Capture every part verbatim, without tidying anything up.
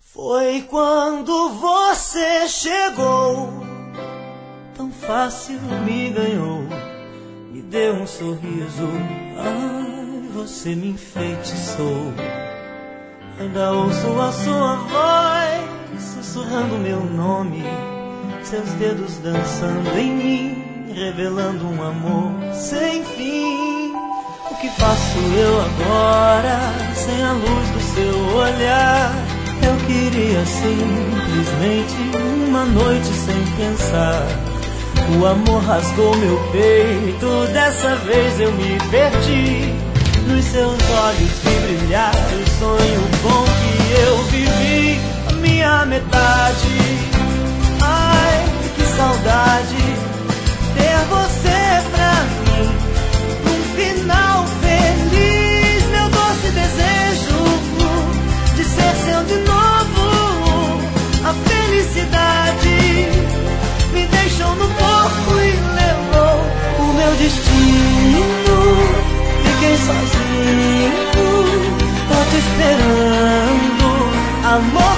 Foi quando você chegou, tão fácil me ganhou, me deu um sorriso, ai, você me enfeitiçou. Ainda ouço a sua voz, sussurrando meu nome, seus dedos dançando em mim, revelando um amor sem fim. O que faço eu agora, sem a luz do seu olhar? Eu queria simplesmente uma noite sem pensar. O amor rasgou meu peito, dessa vez eu me perdi. Nos seus olhos vi brilhar o sonho bom que eu vivi. A minha metade, ai que saudade, ter você pra mim, num final feliz. Meu doce desejo de ser seu de novo. A felicidade me deixou no corpo e levou o meu destino. Fiquei sozinho, tô te esperando, amor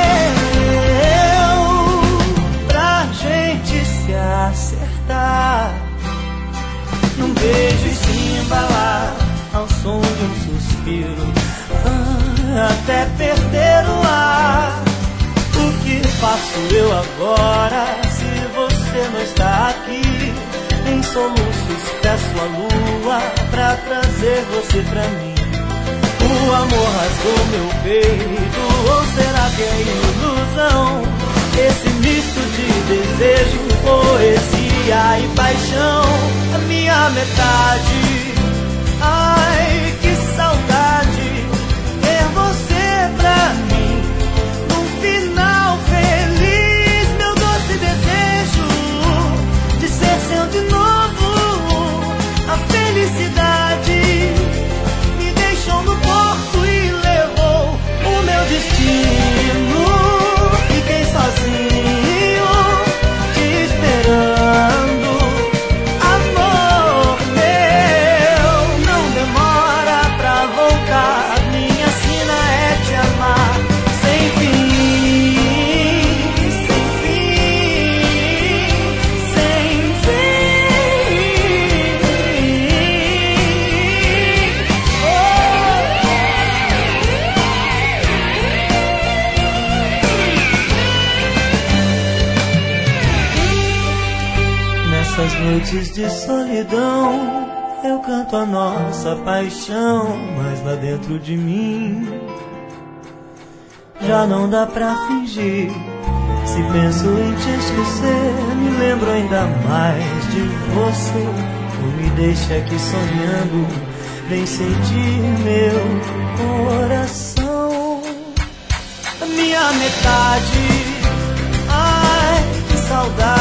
meu, pra gente se acertar, num beijo e se embalar ao som de um suspiro, ah, até perder o ar. O que faço eu agora, se você não está aqui? Em soluços peço a lua pra trazer você pra mim. O amor rasgou meu peito, ou será que é ilusão? Esse misto de desejo, poesia e paixão. A minha metade, ai que saudade, ter você pra mim, num final feliz. Meu doce desejo de ser seu de novo. A felicidade me deixou no porto e levou o meu destino. Fiquei sozinho, te esperando, amor meu. Não demora pra voltar, minha sina é te amar sem fim, sem fim, sem fim. Nessas noites de solidão, eu canto a nossa paixão, mas lá dentro de mim já não dá pra fingir. Se penso em te esquecer, me lembro ainda mais de você. Não me deixe aqui sonhando, vem sentir meu coração. A minha metade, ai que saudade,